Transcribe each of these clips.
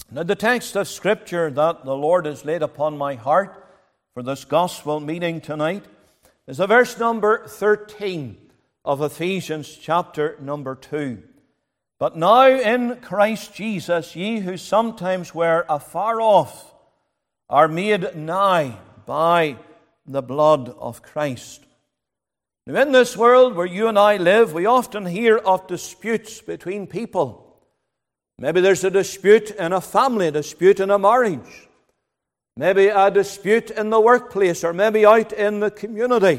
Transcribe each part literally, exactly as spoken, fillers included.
Now, the text of Scripture that the Lord has laid upon my heart for this gospel meeting tonight is the verse number thirteen of Ephesians chapter number two. But now in Christ Jesus, ye who sometimes were afar off are made nigh by the blood of Christ. Now, in this world where you and I live, we often hear of disputes between people. Maybe there's a dispute in a family, a dispute in a marriage. Maybe a dispute in the workplace, or maybe out in the community.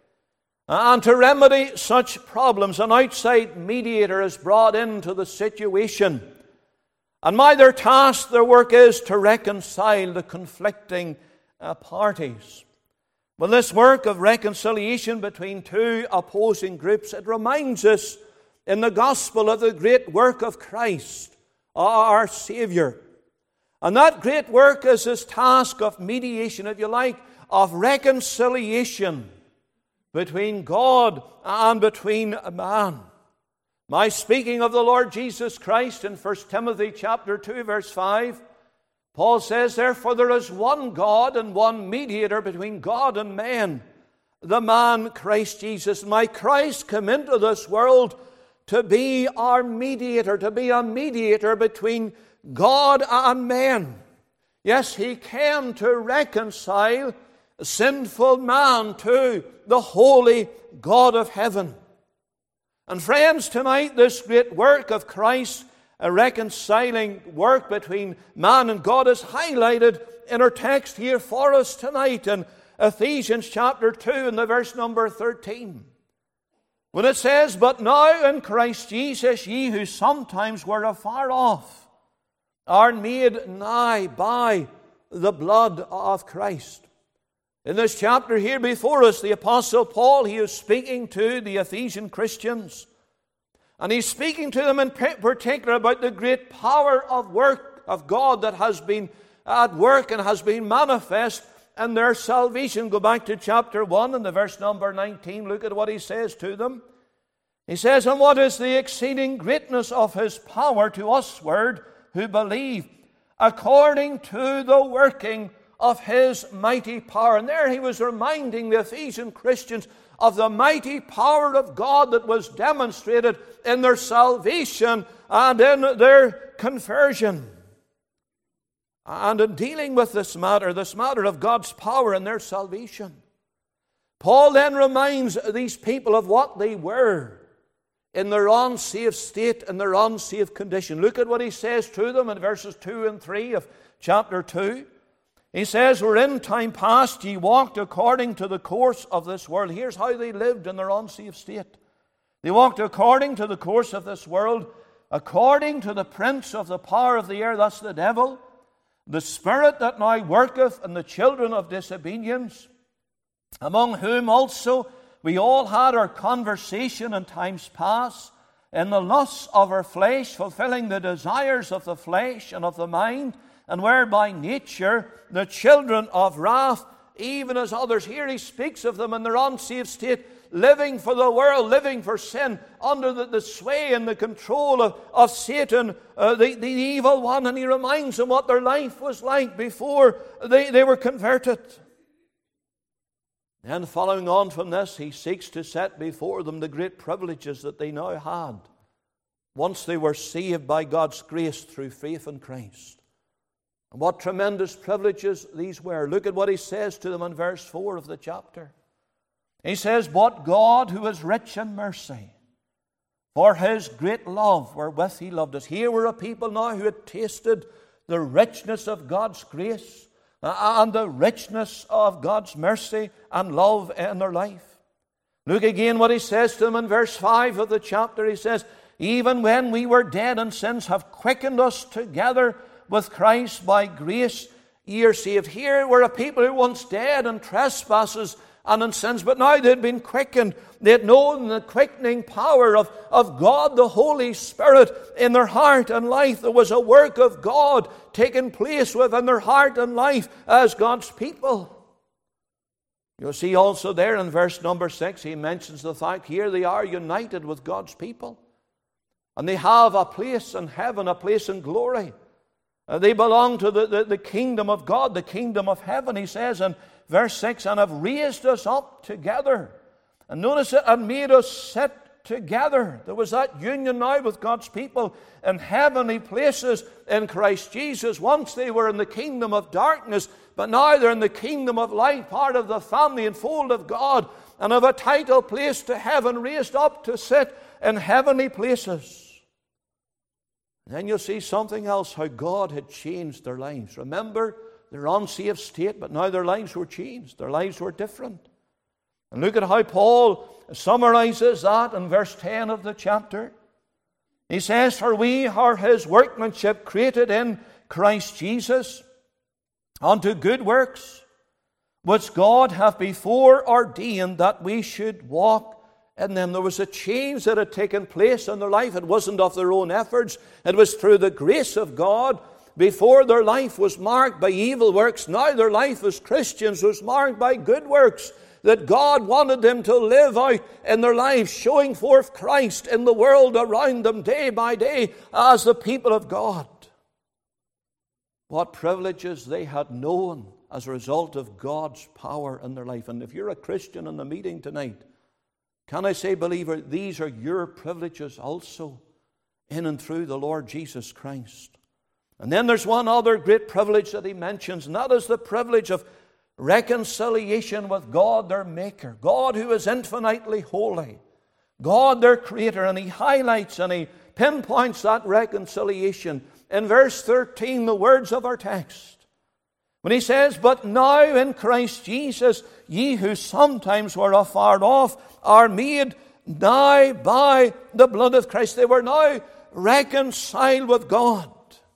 And to remedy such problems, an outside mediator is brought into the situation. And my their task, their work is to reconcile the conflicting uh, parties. Well, this work of reconciliation between two opposing groups, it reminds us in the gospel of the great work of Christ, our Savior. And that great work is His task of mediation, if you like, of reconciliation between God and between man. My speaking of the Lord Jesus Christ in First Timothy chapter two, verse five, Paul says, therefore there is one God and one mediator between God and men, the man Christ Jesus. My Christ came into this world to be our mediator, to be a mediator between God and men. Yes, He came to reconcile sinful man to the holy God of heaven. And friends, tonight this great work of Christ, a reconciling work between man and God, is highlighted in our text here for us tonight in Ephesians chapter two and the verse number thirteen. When it says, but now in Christ Jesus, ye who sometimes were afar off are made nigh by the blood of Christ. In this chapter here before us, the Apostle Paul, he is speaking to the Ephesian Christians. And he's speaking to them in particular about the great power of work of God that has been at work and has been manifest in their salvation. Go back to chapter one and the verse number nineteen. Look at what he says to them. He says, and what is the exceeding greatness of His power to usward who believe, according to the working of His mighty power. And there he was reminding the Ephesian Christians of the mighty power of God that was demonstrated in their salvation and in their conversion. And in dealing with this matter, this matter of God's power in their salvation, Paul then reminds these people of what they were in their unsaved state and their unsaved condition. Look at what he says to them in verses two and three of chapter two. He says, where in time past ye walked according to the course of this world. Here's how they lived in their unsaved state. They walked according to the course of this world, according to the prince of the power of the air, that's the devil, the spirit that now worketh in the children of disobedience, among whom also we all had our conversation in times past, in the lusts of our flesh, fulfilling the desires of the flesh and of the mind, and were by nature the children of wrath, even as others. Here he speaks of them in their unsaved state, living for the world, living for sin, under the, the sway and the control of, of Satan, uh, the, the evil one. And he reminds them what their life was like before they, they were converted. And following on from this, he seeks to set before them the great privileges that they now had once they were saved by God's grace through faith in Christ. And what tremendous privileges these were. Look at what he says to them in verse four of the chapter. He says, but God, who is rich in mercy, for His great love wherewith He loved us. Here were a people now who had tasted the richness of God's grace and the richness of God's mercy and love in their life. Look again what he says to them in verse five of the chapter. He says, even when we were dead in sins, have quickened us together with Christ. By grace ye are saved. Here were a people who once dead in trespasses and in sins, but now they'd been quickened. They had known the quickening power of, of God, the Holy Spirit, in their heart and life. There was a work of God taking place within their heart and life as God's people. You'll see also there in verse number six, he mentions the fact here they are united with God's people. And they have a place in heaven, a place in glory. Uh, they belong to the, the, the kingdom of God, the kingdom of heaven. He says in verse six, and have raised us up together. And notice it, and made us sit together. There was that union now with God's people in heavenly places in Christ Jesus. Once they were in the kingdom of darkness, but now they're in the kingdom of light, part of the family and fold of God, and of a title placed to heaven, raised up to sit in heavenly places. And then you'll see something else, how God had changed their lives. Remember, they're unsaved state, but now their lives were changed. Their lives were different. And look at how Paul summarizes that in verse ten of the chapter. He says, for we are his workmanship, created in Christ Jesus unto good works, which God hath before ordained that we should walk in them. There was a change that had taken place in their life. It wasn't of their own efforts. It was through the grace of God. Before, their life was marked by evil works. Now their life as Christians was marked by good works that God wanted them to live out in their lives, showing forth Christ in the world around them day by day as the people of God. What privileges they had known as a result of God's power in their life. And if you're a Christian in the meeting tonight, can I say, believer, these are your privileges also in and through the Lord Jesus Christ. And then there's one other great privilege that he mentions, and that is the privilege of reconciliation with God, their Maker. God who is infinitely holy. God their Creator. And he highlights and he pinpoints that reconciliation in verse thirteen, the words of our text. When he says, but now in Christ Jesus, ye who sometimes were afar off, are made nigh by the blood of Christ. They were now reconciled with God.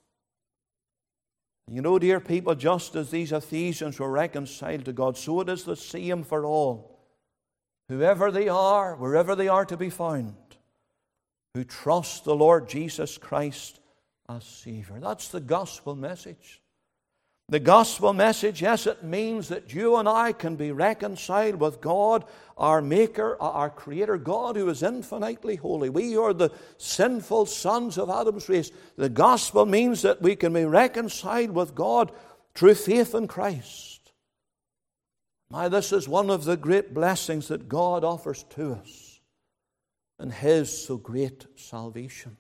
You know, dear people, just as these Ephesians were reconciled to God, so it is the same for all, whoever they are, wherever they are to be found, who trust the Lord Jesus Christ as Savior. That's the gospel message. The gospel message, yes, it means that you and I can be reconciled with God, our Maker, our Creator, God who is infinitely holy. We are the sinful sons of Adam's race. The gospel means that we can be reconciled with God through faith in Christ. Now, this is one of the great blessings that God offers to us in His so great salvation.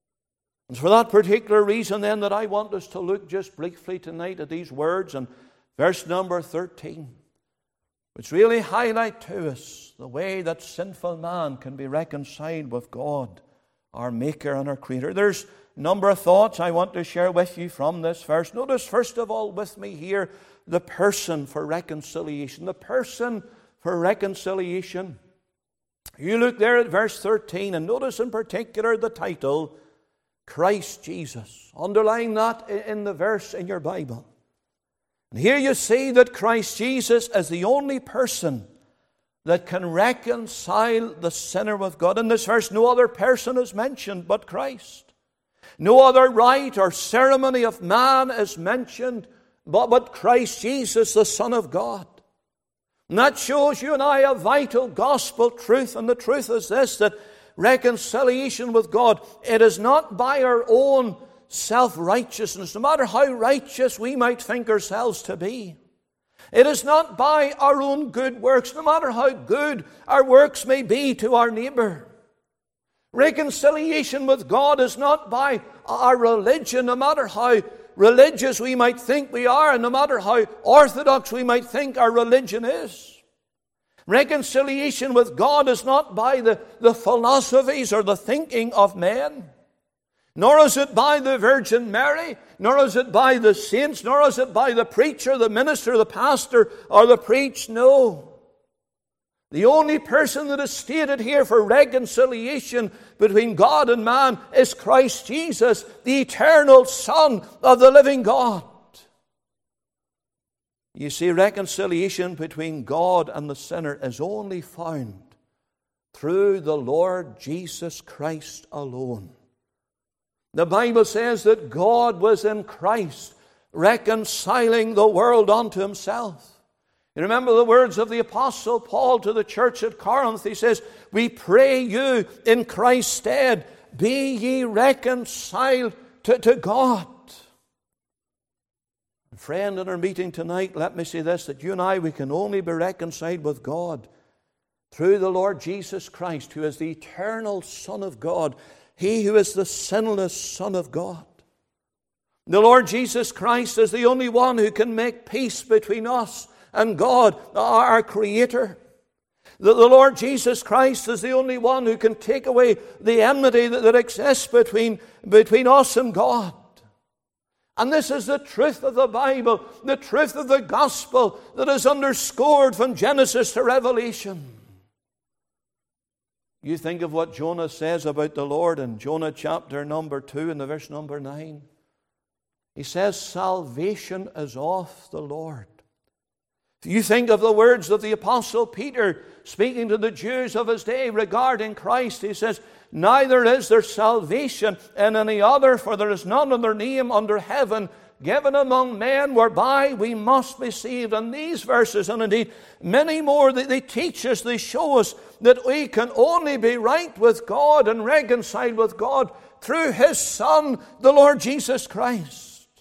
And for that particular reason then that I want us to look just briefly tonight at these words in verse number thirteen, which really highlight to us the way that sinful man can be reconciled with God, our Maker and our Creator. There's a number of thoughts I want to share with you from this verse. Notice first of all with me here the person for reconciliation. The person for reconciliation. You look there at verse thirteen and notice in particular the title, Christ Jesus. Underline that in the verse in your Bible. And here you see that Christ Jesus is the only person that can reconcile the sinner with God. In this verse, no other person is mentioned but Christ. No other rite or ceremony of man is mentioned but, but Christ Jesus, the Son of God. And that shows you and I a vital gospel truth. And the truth is this, that reconciliation with God, it is not by our own self-righteousness, no matter how righteous we might think ourselves to be. It is not by our own good works, no matter how good our works may be to our neighbor. Reconciliation with God is not by our religion, no matter how religious we might think we are, and no matter how orthodox we might think our religion is. Reconciliation with God is not by the, the philosophies or the thinking of men. Nor is it by the Virgin Mary. Nor is it by the saints. Nor is it by the preacher, the minister, the pastor, or the preach. No. The only person that is stated here for reconciliation between God and man is Christ Jesus, the eternal Son of the living God. You see, reconciliation between God and the sinner is only found through the Lord Jesus Christ alone. The Bible says that God was in Christ reconciling the world unto Himself. You remember the words of the Apostle Paul to the church at Corinth. He says, we pray you in Christ's stead, be ye reconciled to, to God. Friend, in our meeting tonight, let me say this, that you and I, we can only be reconciled with God through the Lord Jesus Christ, who is the eternal Son of God, He who is the sinless Son of God. The Lord Jesus Christ is the only one who can make peace between us and God, our Creator. The, the Lord Jesus Christ is the only one who can take away the enmity that, that exists between, between us and God. And this is the truth of the Bible, the truth of the gospel that is underscored from Genesis to Revelation. You think of what Jonah says about the Lord in Jonah chapter number two and the verse number nine. He says, salvation is of the Lord. You think of the words of the Apostle Peter speaking to the Jews of his day regarding Christ. He says, neither is there salvation in any other, for there is none other name under heaven given among men whereby we must be saved. And these verses, and indeed many more, they, they teach us, they show us that we can only be right with God and reconciled with God through His Son, the Lord Jesus Christ.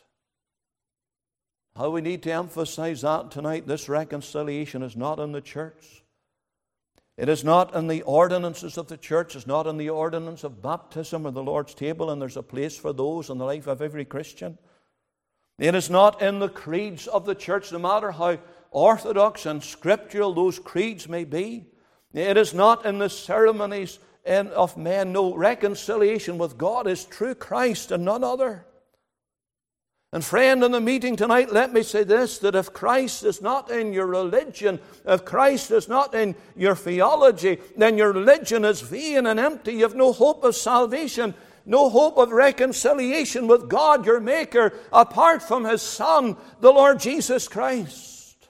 How we need to emphasize that tonight. This reconciliation is not in the church. It is not in the ordinances of the church. It's not in the ordinance of baptism or the Lord's table, and there's a place for those in the life of every Christian. It is not in the creeds of the church, no matter how orthodox and scriptural those creeds may be. It is not in the ceremonies of men. No, reconciliation with God is through Christ and none other. And friend, in the meeting tonight, let me say this, that if Christ is not in your religion, if Christ is not in your theology, then your religion is vain and empty. You have no hope of salvation, no hope of reconciliation with God, your Maker, apart from His Son, the Lord Jesus Christ.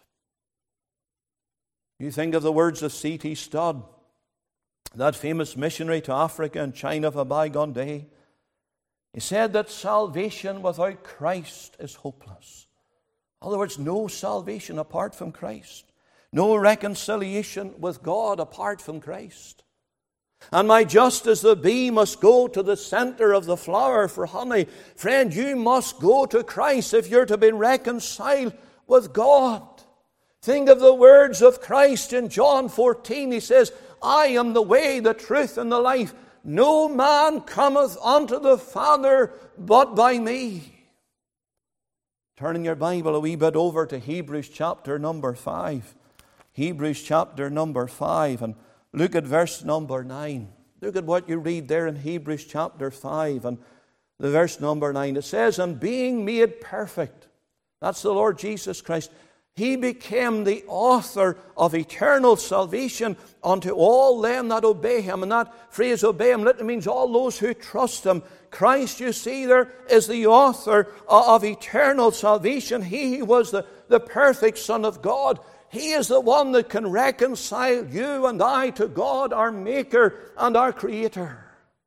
You think of the words of C T Studd, that famous missionary to Africa and China of a bygone day. He said that salvation without Christ is hopeless. In other words, no salvation apart from Christ. No reconciliation with God apart from Christ. And my just as the bee must go to the center of the flower for honey, friend, you must go to Christ if you're to be reconciled with God. Think of the words of Christ in John fourteen. He says, I am the way, the truth, and the life. No man cometh unto the Father but by me. Turning your Bible a wee bit over to Hebrews chapter number five. Hebrews chapter number five, and look at verse number nine. Look at what you read there in Hebrews chapter five and the verse number nine. It says, and being made perfect, that's the Lord Jesus Christ, He became the author of eternal salvation unto all them that obey Him. And that phrase, obey Him, literally means all those who trust Him. Christ, you see there, is the author of eternal salvation. He was the, the perfect Son of God. He is the one that can reconcile you and I to God, our Maker and our Creator.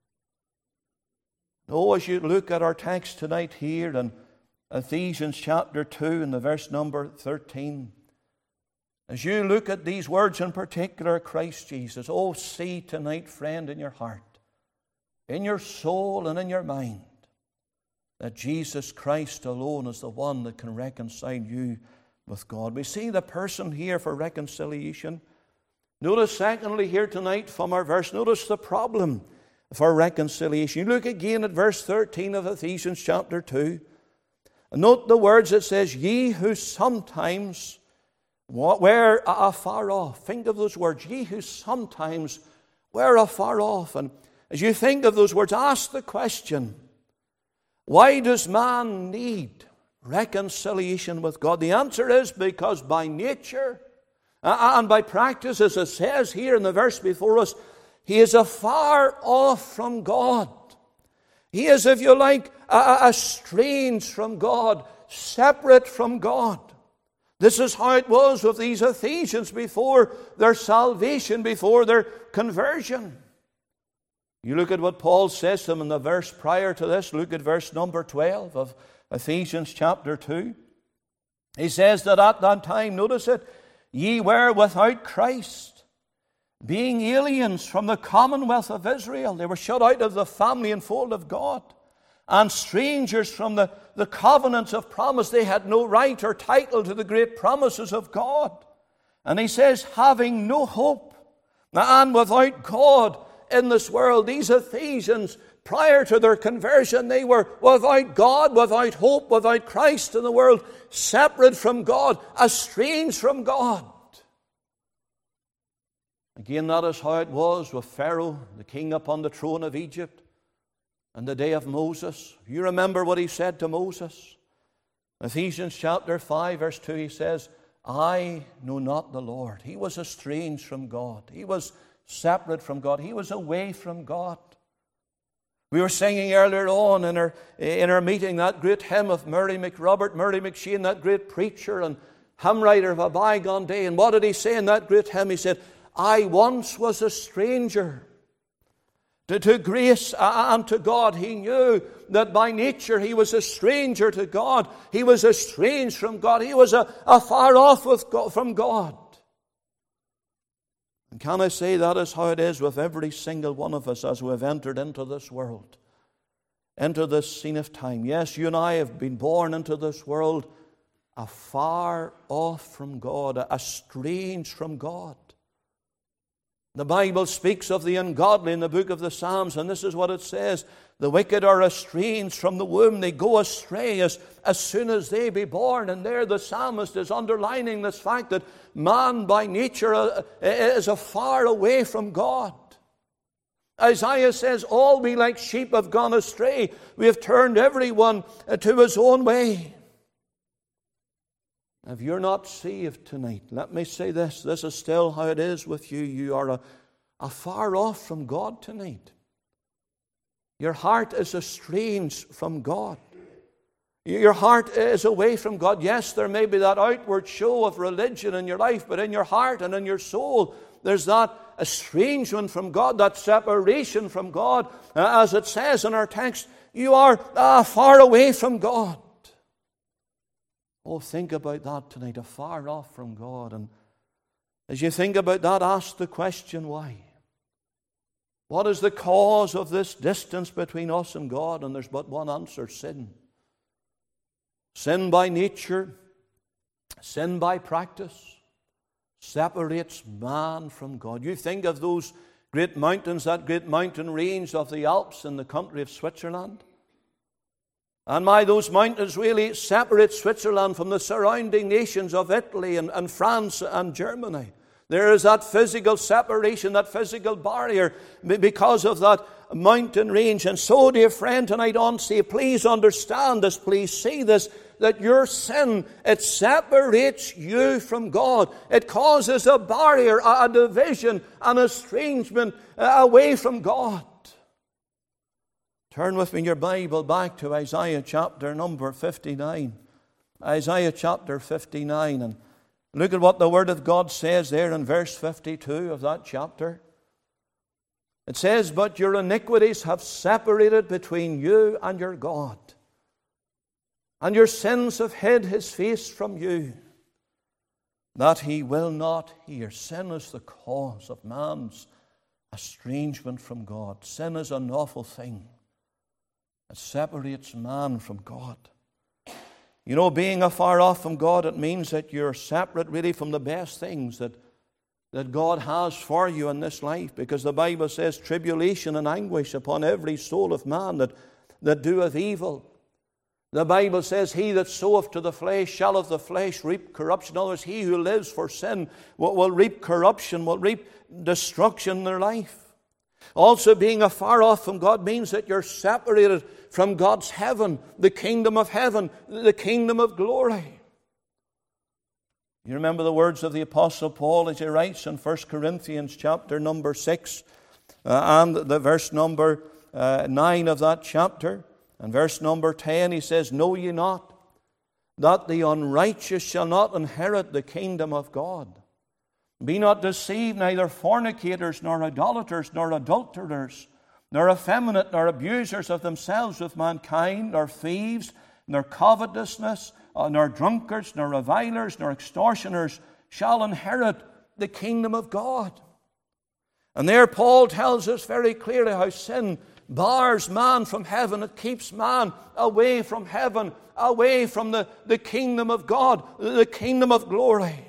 Oh, as you look at our text tonight here and Ephesians chapter two and the verse number thirteen. As you look at these words in particular, Christ Jesus, oh, see tonight, friend, in your heart, in your soul and in your mind, that Jesus Christ alone is the one that can reconcile you with God. We see the person here for reconciliation. Notice secondly here tonight from our verse, notice the problem for reconciliation. You look again at verse thirteen of Ephesians chapter two. Note the words, it says, ye who sometimes were afar off. Think of those words, ye who sometimes were afar off. And as you think of those words, ask the question, why does man need reconciliation with God? The answer is because by nature and by practice, as it says here in the verse before us, he is afar off from God. He is, if you like, estranged from God, separate from God. This is how it was with these Ephesians before their salvation, before their conversion. You look at what Paul says to them in the verse prior to this. Look at verse number twelve of Ephesians chapter two. He says that at that time, notice it, ye were without Christ, being aliens from the commonwealth of Israel. They were shut out of the family and fold of God, and strangers from the, the covenants of promise. They had no right or title to the great promises of God. And he says, having no hope and without God in this world. These Ephesians, prior to their conversion, they were without God, without hope, without Christ in the world, separate from God, estranged from God. Again, that is how it was with Pharaoh, the king upon the throne of Egypt, in the day of Moses. You remember what he said to Moses? Ephesians chapter five, verse two, he says, I know not the Lord. He was estranged from God. He was separate from God. He was away from God. We were singing earlier on in our, in our meeting that great hymn of Murray McRobert, Murray McShane, that great preacher and hymn writer of a bygone day. And what did he say in that great hymn? He said, I once was a stranger to, to grace and to God. He knew that by nature he was a stranger to God. He was estranged from God. He was a, a far off with God, from God. And can I say that is how it is with every single one of us as we have entered into this world, into this scene of time. Yes, you and I have been born into this world afar off from God, estranged from God. The Bible speaks of the ungodly in the book of the Psalms, and this is what it says. The wicked are estranged from the womb. They go astray as, as soon as they be born. And there the psalmist is underlining this fact that man by nature is afar away from God. Isaiah says, all we like sheep have gone astray. We have turned everyone to his own way. If you're not saved tonight, let me say this. This is still how it is with you. You are a, a far off from God tonight. Your heart is estranged from God. Your heart is away from God. Yes, there may be that outward show of religion in your life, but in your heart and in your soul, there's that estrangement from God, that separation from God. Uh, as it says in our text, you are uh, far away from God. Oh, think about that tonight, afar off from God. And as you think about that, ask the question, why? What is the cause of this distance between us and God? And there's but one answer: sin. Sin by nature, sin by practice, separates man from God. You think of those great mountains, that great mountain range of the Alps in the country of Switzerland. And my, those mountains really separate Switzerland from the surrounding nations of Italy and, and France and Germany. There is that physical separation, that physical barrier because of that mountain range. And so, dear friend, tonight on say, please understand this, please see this, that your sin, it separates you from God. It causes a barrier, a division, an estrangement away from God. Turn with me in your Bible back to Isaiah chapter number fifty-nine. Isaiah chapter fifty-nine. And look at what the Word of God says there in verse fifty-two of that chapter. It says, but your iniquities have separated between you and your God, and your sins have hid his face from you, that he will not hear. Sin is the cause of man's estrangement from God. Sin is an awful thing. It separates man from God. You know, being afar off from God, it means that you're separate really from the best things that, that God has for you in this life. Because the Bible says, tribulation and anguish upon every soul of man that, that doeth evil. The Bible says, he that soweth to the flesh shall of the flesh reap corruption. In other words, he who lives for sin will, will reap corruption, will reap destruction in their life. Also, being afar off from God means that you're separated from God's heaven, the kingdom of heaven, the kingdom of glory. You remember the words of the Apostle Paul as he writes in First Corinthians chapter number six uh, and the verse number uh, nine of that chapter. And verse number ten, he says, know ye not that the unrighteous shall not inherit the kingdom of God? Be not deceived, neither fornicators, nor idolaters, nor adulterers, nor effeminate, nor abusers of themselves with mankind, nor thieves, nor covetousness, uh, nor drunkards, nor revilers, nor extortioners shall inherit the kingdom of God. And there Paul tells us very clearly how sin bars man from heaven. It keeps man away from heaven, away from the, the kingdom of God, the kingdom of glory.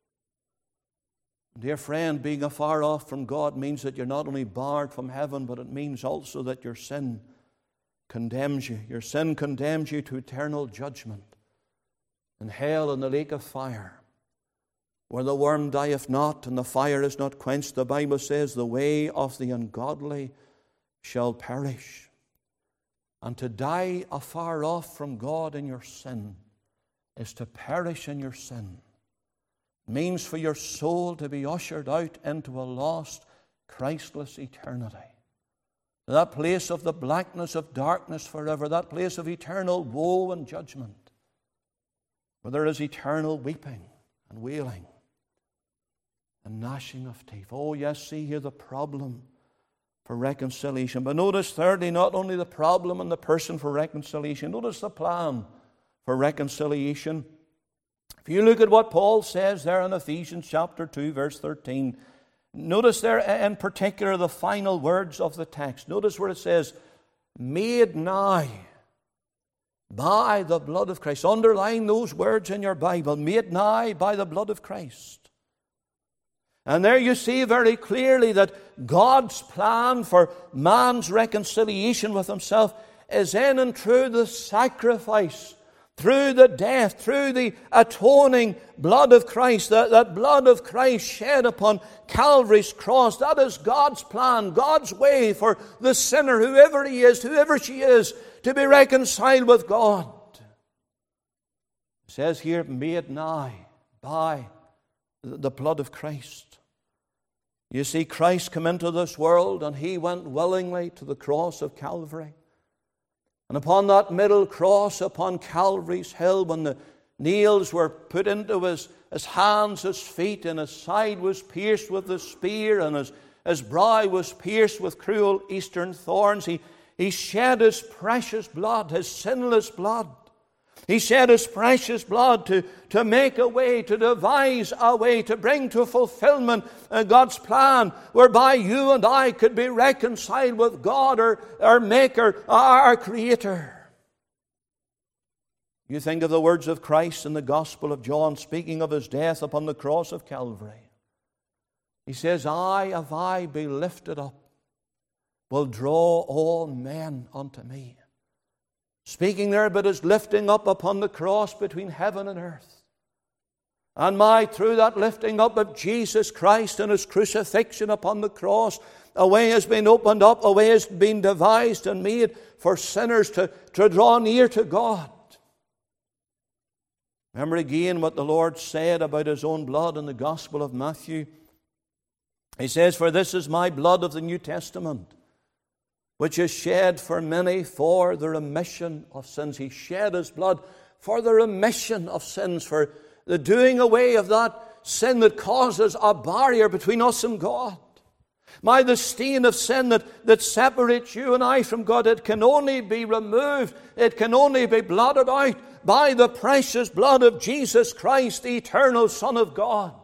Dear friend, being afar off from God means that you're not only barred from heaven, but it means also that your sin condemns you. Your sin condemns you to eternal judgment in hell and the lake of fire, where the worm dieth not and the fire is not quenched. The Bible says, the way of the ungodly shall perish. And to die afar off from God in your sin is to perish in your sin. It means for your soul to be ushered out into a lost, Christless eternity. That place of the blackness of darkness forever, that place of eternal woe and judgment, where there is eternal weeping and wailing and gnashing of teeth. Oh, yes, see here the problem for reconciliation. But notice, thirdly, not only the problem and the person for reconciliation, notice the plan for reconciliation. If you look at what Paul says there in Ephesians chapter two, verse thirteen, notice there in particular the final words of the text. Notice where it says, made nigh by the blood of Christ. Underline those words in your Bible, made nigh by the blood of Christ. And there you see very clearly that God's plan for man's reconciliation with himself is in and through the sacrifice, through the death, through the atoning blood of Christ, that, that blood of Christ shed upon Calvary's cross. That is God's plan, God's way for the sinner, whoever he is, whoever she is, to be reconciled with God. It says here, made nigh by the blood of Christ. You see, Christ came into this world and he went willingly to the cross of Calvary. And upon that middle cross, upon Calvary's hill, when the nails were put into his, his hands, his feet, and his side was pierced with the spear, and his, his brow was pierced with cruel eastern thorns, he, he shed his precious blood, his sinless blood. He shed his precious blood to, to make a way, to devise a way, to bring to fulfillment uh, God's plan, whereby you and I could be reconciled with God, our, our Maker, our, our Creator. You think of the words of Christ in the Gospel of John, speaking of his death upon the cross of Calvary. He says, I, if I be lifted up, will draw all men unto me. Speaking there about his lifting up upon the cross between heaven and earth. And my, through that lifting up of Jesus Christ and his crucifixion upon the cross, a way has been opened up, a way has been devised and made for sinners to, to draw near to God. Remember again what the Lord said about his own blood in the Gospel of Matthew. He says, for this is my blood of the New Testament, which is shed for many for the remission of sins. He shed his blood for the remission of sins, for the doing away of that sin that causes a barrier between us and God. My, the stain of sin that, that separates you and I from God, it can only be removed, it can only be blotted out by the precious blood of Jesus Christ, the eternal Son of God.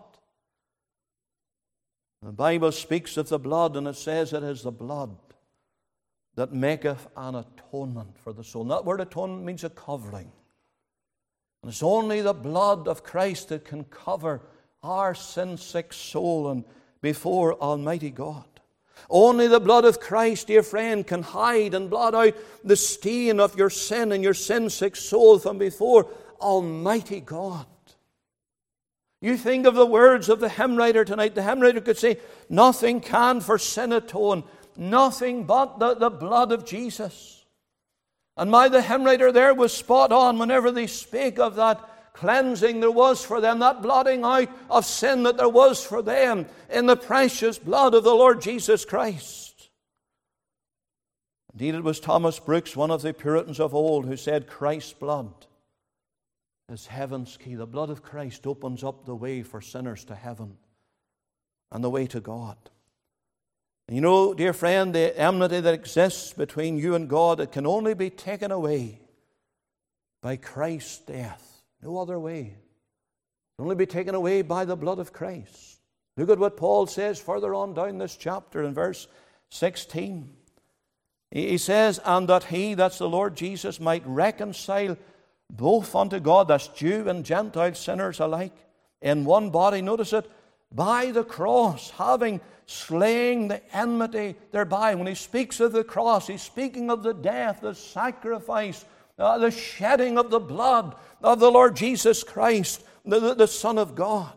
The Bible speaks of the blood, and it says it is the blood that maketh an atonement for the soul. And that word atonement means a covering. And it's only the blood of Christ that can cover our sin-sick soul and before Almighty God. Only the blood of Christ, dear friend, can hide and blot out the stain of your sin and your sin-sick soul from before Almighty God. You think of the words of the hymn writer tonight. The hymn writer could say, nothing can for sin atone, nothing but the, the blood of Jesus. And my, the hymn writer there was spot on whenever they spake of that cleansing there was for them, that blotting out of sin that there was for them in the precious blood of the Lord Jesus Christ. Indeed, it was Thomas Brooks, one of the Puritans of old, who said, Christ's blood is heaven's key. The blood of Christ opens up the way for sinners to heaven and the way to God. And you know, dear friend, the enmity that exists between you and God, it can only be taken away by Christ's death. No other way. It can only be taken away by the blood of Christ. Look at what Paul says further on down this chapter in verse sixteen. He says, and that he, that's the Lord Jesus, might reconcile both unto God, that's Jew and Gentile sinners alike, in one body, notice it, by the cross, having slain the enmity thereby. When he speaks of the cross, he's speaking of the death, the sacrifice, uh, the shedding of the blood of the Lord Jesus Christ, the, the, the Son of God.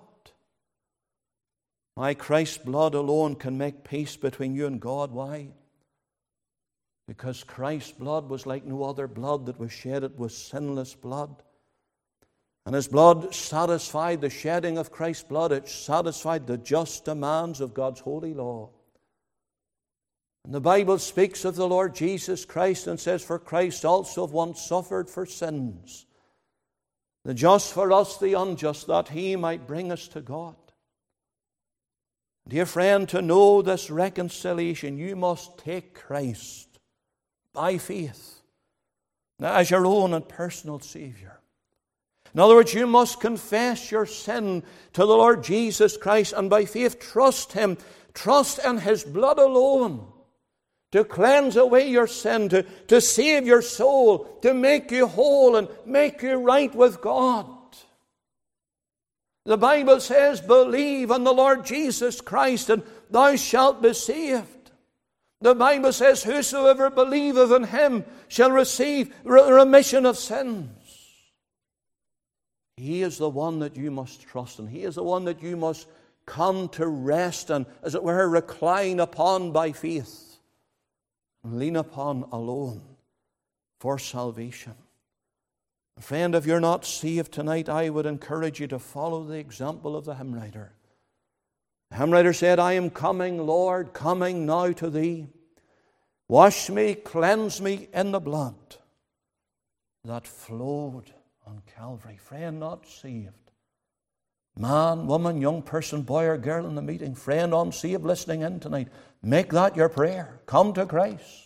My Christ's blood alone can make peace between you and God. Why? Because Christ's blood was like no other blood that was shed. It was sinless blood. And his blood satisfied, the shedding of Christ's blood, it satisfied the just demands of God's holy law. And the Bible speaks of the Lord Jesus Christ and says, for Christ also once suffered for sins, the just for us, the unjust, that he might bring us to God. Dear friend, to know this reconciliation, you must take Christ by faith as your own and personal Savior. In other words, you must confess your sin to the Lord Jesus Christ and by faith trust him, trust in his blood alone to cleanse away your sin, to, to save your soul, to make you whole and make you right with God. The Bible says, believe on the Lord Jesus Christ and thou shalt be saved. The Bible says, whosoever believeth in him shall receive remission of sins. He is the one that you must trust in. He is the one that you must come to rest and, as it were, recline upon by faith. And lean upon alone for salvation. Friend, if you're not saved tonight, I would encourage you to follow the example of the hymn writer. The hymn writer said, I am coming, Lord, coming now to thee. Wash me, cleanse me in the blood that flowed on Calvary. Friend, not saved. Man, woman, young person, boy or girl in the meeting, friend unsaved listening in tonight, make that your prayer. Come to Christ.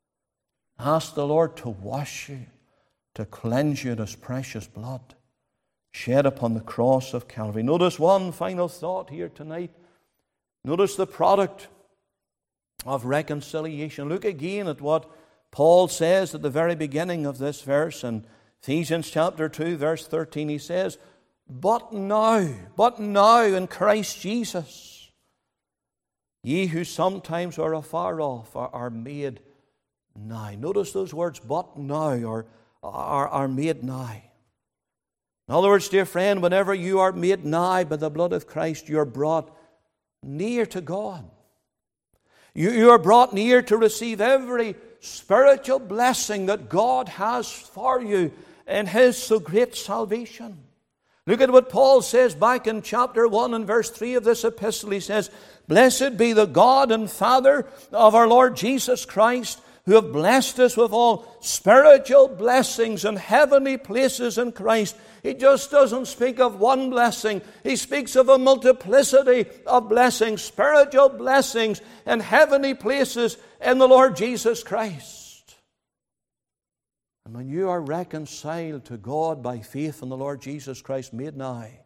Ask the Lord to wash you, to cleanse you in his precious blood shed upon the cross of Calvary. Notice one final thought here tonight. Notice the product of reconciliation. Look again at what Paul says at the very beginning of this verse in Ephesians chapter two, verse thirteen. He says, But now, but now in Christ Jesus, ye who sometimes are afar off are, are made nigh. Notice those words, but now, or are, are made nigh. In other words, dear friend, whenever you are made nigh by the blood of Christ, you are brought near to God. You, you are brought near to receive every spiritual blessing that God has for you in his so great salvation. Look at what Paul says back in chapter one and verse three of this epistle. He says, Blessed be the God and Father of our Lord Jesus Christ, who have blessed us with all spiritual blessings in heavenly places in Christ. He just doesn't speak of one blessing. He speaks of a multiplicity of blessings, spiritual blessings in heavenly places in the Lord Jesus Christ. And when you are reconciled to God by faith in the Lord Jesus Christ made nigh,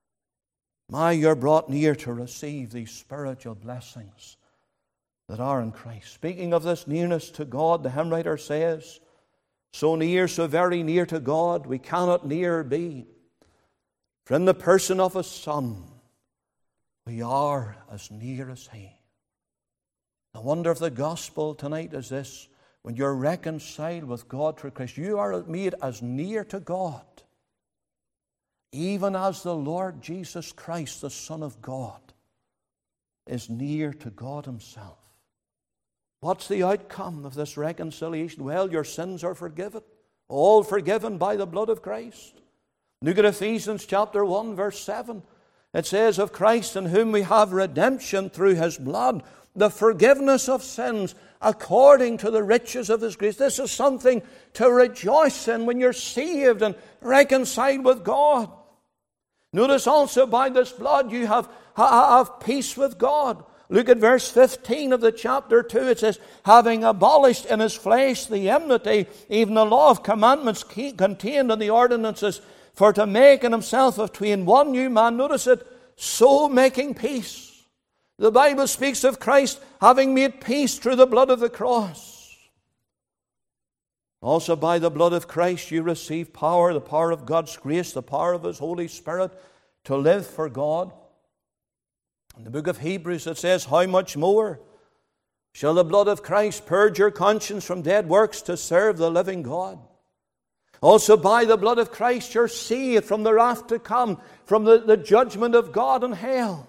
my, you're brought near to receive these spiritual blessings that are in Christ. Speaking of this nearness to God, the hymn writer says, So near, so very near to God, we cannot nearer be. For in the person of His Son, we are as near as He. The wonder of the gospel tonight is this. When you're reconciled with God through Christ, you are made as near to God, even as the Lord Jesus Christ, the Son of God, is near to God Himself. What's the outcome of this reconciliation? Well, your sins are forgiven, all forgiven by the blood of Christ. Look at Ephesians chapter one, verse seven. It says, Of Christ in whom we have redemption through His blood, the forgiveness of sins according to the riches of His grace. This is something to rejoice in when you're saved and reconciled with God. Notice also by this blood you have, have peace with God. Look at verse fifteen of the chapter two. It says, Having abolished in His flesh the enmity, even the law of commandments contained in the ordinances, for to make in Himself of twain one new man, notice it, so making peace. The Bible speaks of Christ having made peace through the blood of the cross. Also by the blood of Christ you receive power, the power of God's grace, the power of His Holy Spirit to live for God. In the book of Hebrews it says, how much more shall the blood of Christ purge your conscience from dead works to serve the living God? Also by the blood of Christ you're saved from the wrath to come, from the, the judgment of God in hell.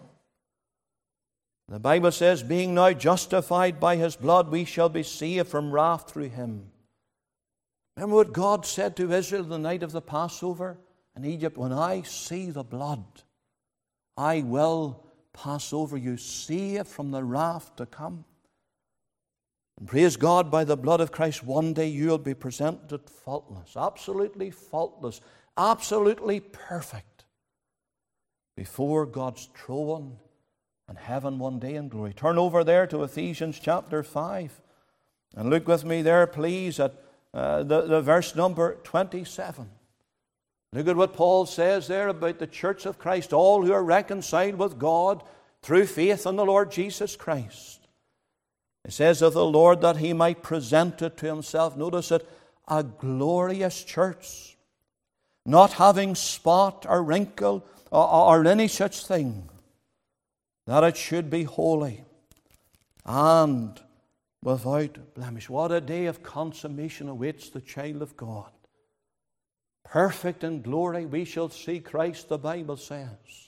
The Bible says, being now justified by His blood, we shall be saved from wrath through Him. Remember what God said to Israel the night of the Passover in Egypt? When I see the blood, I will pass over you, saved from the wrath to come. And praise God, by the blood of Christ, one day you will be presented faultless, absolutely faultless, absolutely perfect before God's throne in heaven one day in glory. Turn over there to Ephesians chapter five and look with me there, please, at uh, the, the verse number twenty-seven. Look at what Paul says there about the church of Christ, all who are reconciled with God through faith in the Lord Jesus Christ. It says of the Lord that He might present it to Himself, notice it, a glorious church, not having spot or wrinkle or, or any such thing, that it should be holy and without blemish. What a day of consummation awaits the child of God. Perfect in glory, we shall see Christ, the Bible says.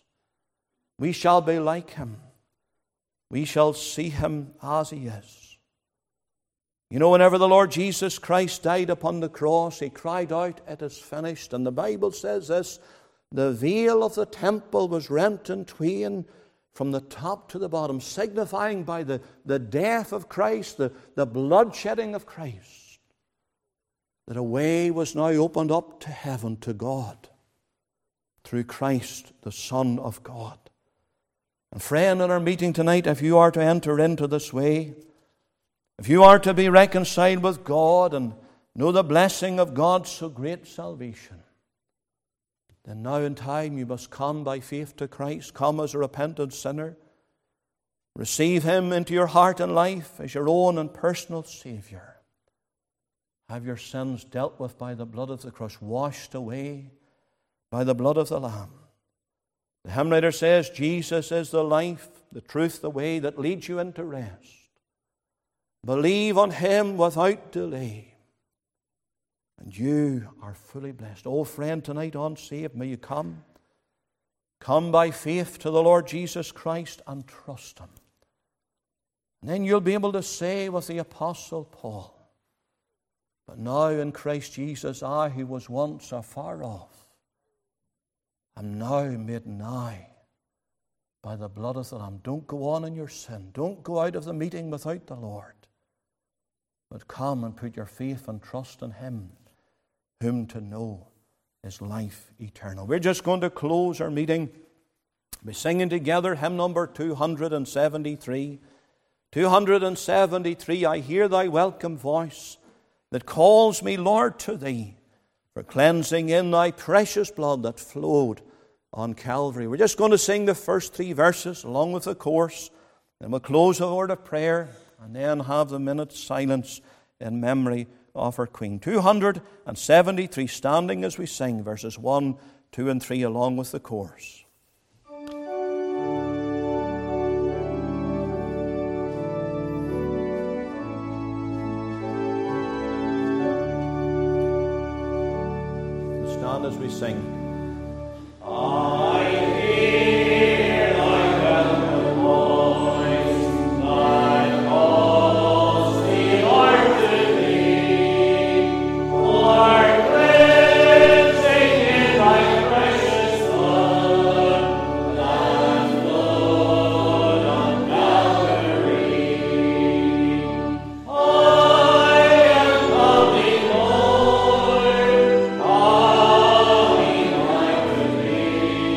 We shall be like Him. We shall see Him as He is. You know, whenever the Lord Jesus Christ died upon the cross, He cried out, it is finished. And the Bible says this, the veil of the temple was rent in twain from the top to the bottom, signifying by the, the death of Christ, the, the bloodshedding of Christ, that a way was now opened up to heaven, to God, through Christ, the Son of God. And friend, in our meeting tonight, if you are to enter into this way, if you are to be reconciled with God and know the blessing of God's so great salvation, then now in time you must come by faith to Christ, come as a repentant sinner, receive Him into your heart and life as your own and personal Savior. Have your sins dealt with by the blood of the cross, washed away by the blood of the Lamb. The hymn writer says, Jesus is the life, the truth, the way that leads you into rest. Believe on Him without delay, and you are fully blessed. Oh, friend, tonight unsaved, may you come. Come by faith to the Lord Jesus Christ and trust Him. And then you'll be able to say with the Apostle Paul, but now in Christ Jesus, I who was once afar off, am now made nigh by the blood of the Lamb. Don't go on in your sin. Don't go out of the meeting without the Lord. But come and put your faith and trust in Him, whom to know is life eternal. We're just going to close our meeting by singing together hymn number two hundred seventy-three. two hundred seventy-three, I hear Thy welcome voice that calls me, Lord, to Thee, for cleansing in Thy precious blood that flowed on Calvary. We're just going to sing the first three verses along with the chorus, then we'll close with a word of prayer, and then have the minute's silence in memory of our Queen. two hundred seventy-three, standing as we sing verses one, two, and three along with the chorus. Stand as we sing. I hear Thy welcome voice, Thy calls me, Lord, to Thee. Lord, cleansing in Thy precious blood that flowed on Calvary. I am coming, Lord, coming nigh to Thee.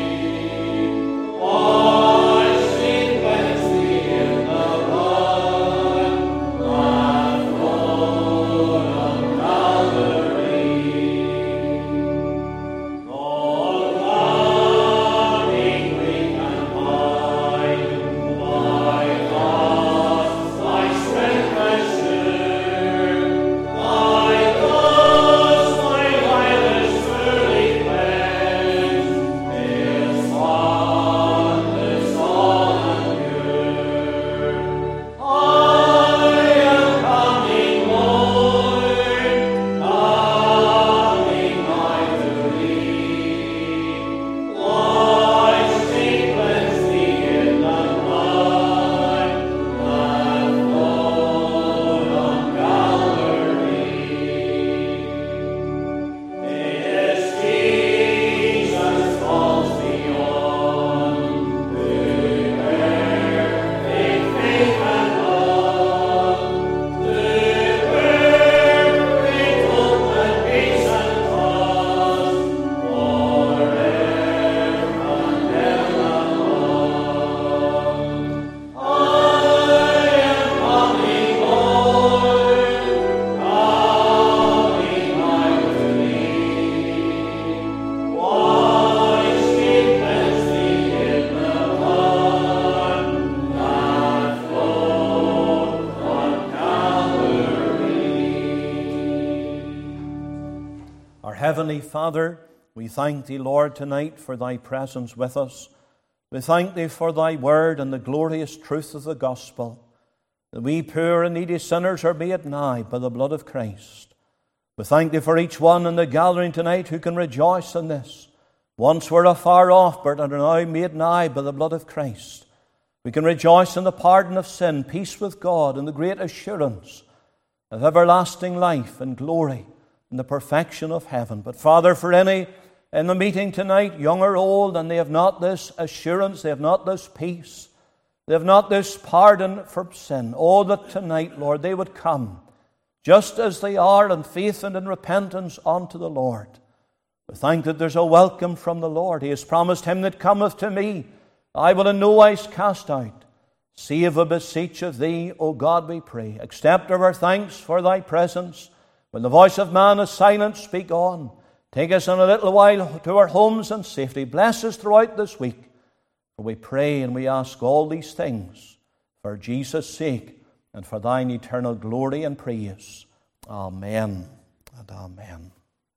Heavenly Father, we thank Thee, Lord, tonight for Thy presence with us. We thank Thee for Thy word and the glorious truth of the gospel, that we poor and needy sinners are made nigh by the blood of Christ. We thank Thee for each one in the gathering tonight who can rejoice in this. Once were afar off, but are now made nigh by the blood of Christ. We can rejoice in the pardon of sin, peace with God, and the great assurance of everlasting life and glory and the perfection of heaven. But Father, for any in the meeting tonight, young or old, and they have not this assurance, they have not this peace, they have not this pardon for sin, oh, that tonight, Lord, they would come just as they are in faith and in repentance unto the Lord. We thank that there's a welcome from the Lord. He has promised, him that cometh to me, I will in no wise cast out. Save, I beseech of Thee, O God, we pray. Accept our thanks for Thy presence. When the voice of man is silent, speak on. Take us in a little while to our homes in safety. Bless us throughout this week. For we pray and we ask all these things for Jesus' sake and for Thine eternal glory and praise. Amen and amen.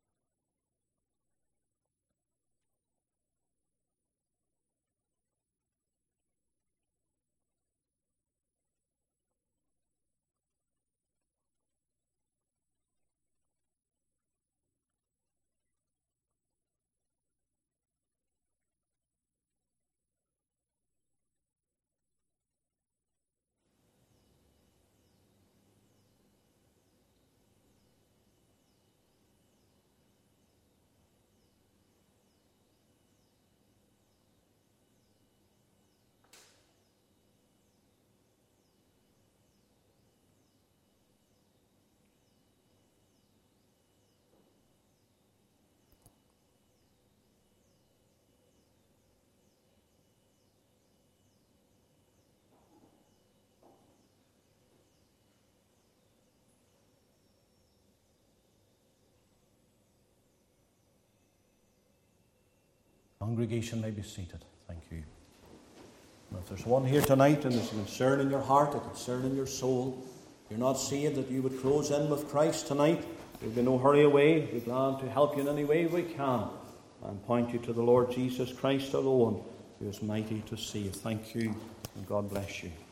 Congregation may be seated. Thank you. And if there's one here tonight and there's a concern in your heart, a concern in your soul, you're not saved, that you would close in with Christ tonight, there'll be no hurry away. We'll be glad to help you in any way we can and point you to the Lord Jesus Christ alone, who is mighty to save. Thank you, and God bless you.